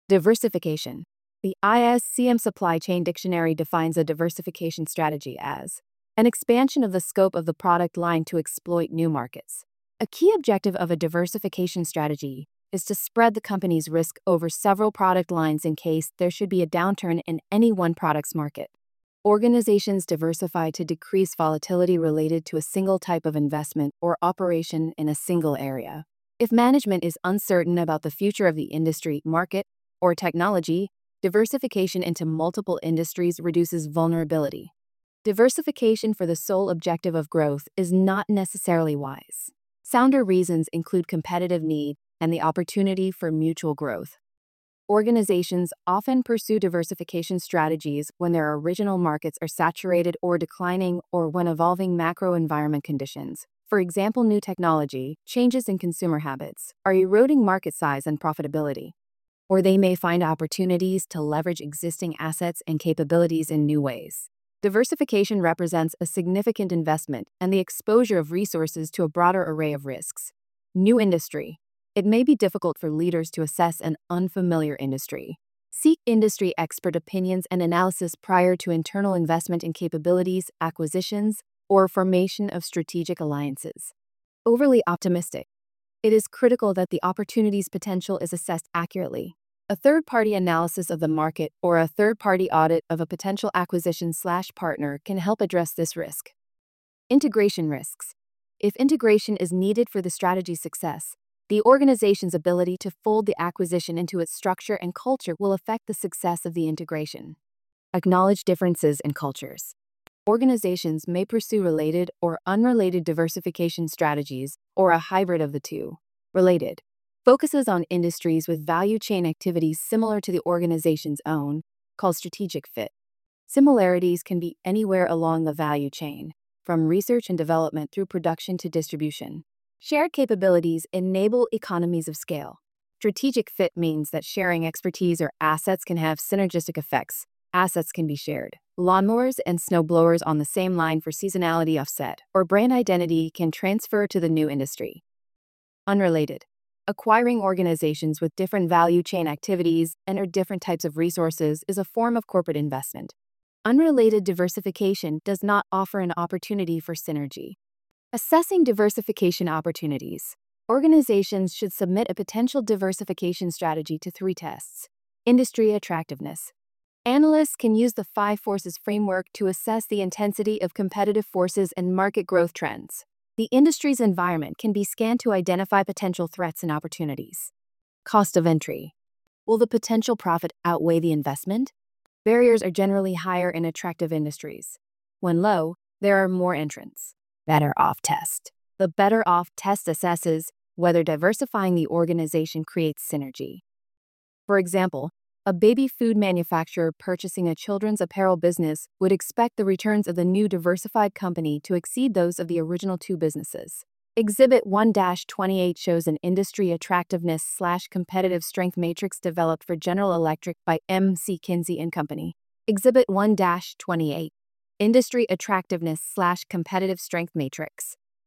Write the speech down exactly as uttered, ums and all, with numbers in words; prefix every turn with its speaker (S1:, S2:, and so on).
S1: Diversification. The I S C M Supply Chain Dictionary defines a diversification strategy as an expansion of the scope of the product line to exploit new markets. A key objective of a diversification strategy is to spread the company's risk over several product lines in case there should be a downturn in any one product's market. Organizations diversify to decrease volatility related to a single type of investment or operation in a single area. If management is uncertain about the future of the industry, market, or technology, diversification into multiple industries reduces vulnerability. Diversification for the sole objective of growth is not necessarily wise. Sounder reasons include competitive need and the opportunity for mutual growth. Organizations often pursue diversification strategies when their original markets are saturated or declining, or when evolving macro environment conditions, for example, new technology, changes in consumer habits, are eroding market size and profitability. Or they may find opportunities to leverage existing assets and capabilities in new ways. Diversification represents a significant investment and the exposure of resources to a broader array of risks. New industry. It may be difficult for leaders to assess an unfamiliar industry. Seek industry expert opinions and analysis prior to internal investment in capabilities, acquisitions, or formation of strategic alliances. Overly optimistic. It is critical that the opportunity's potential is assessed accurately. A third-party analysis of the market or a third-party audit of a potential acquisition/partner can help address this risk. Integration risks. If integration is needed for the strategy's success, the organization's ability to fold the acquisition into its structure and culture will affect the success of the integration. Acknowledge differences in cultures. Organizations may pursue related or unrelated diversification strategies or a hybrid of the two. Related focuses on industries with value chain activities similar to the organization's own, called strategic fit. Similarities can be anywhere along the value chain, from research and development through production to distribution. Shared capabilities enable economies of scale. Strategic fit means that sharing expertise or assets can have synergistic effects. Assets can be shared. Lawnmowers and snowblowers on the same line for seasonality offset, or brand identity can transfer to the new industry. Unrelated. Acquiring organizations with different value chain activities and or different types of resources is a form of corporate investment. Unrelated diversification does not offer an opportunity for synergy. Assessing diversification opportunities. Organizations should submit a potential diversification strategy to three tests. Industry attractiveness. Analysts can use the five forces framework to assess the intensity of competitive forces and market growth trends. The industry's environment can be scanned to identify potential threats and opportunities. Cost of entry. Will the potential profit outweigh the investment? Barriers are generally higher in attractive industries. When low, there are more entrants. Better off test. The better off test assesses whether diversifying the organization creates synergy. For example, a baby food manufacturer purchasing a children's apparel business would expect the returns of the new diversified company to exceed those of the original two businesses. Exhibit one dash twenty-eight shows an industry attractiveness slash competitive strength matrix developed for General Electric by M C Kinsey and Company. Exhibit one dash twenty-eight. Industry attractiveness slash competitive strength matrix.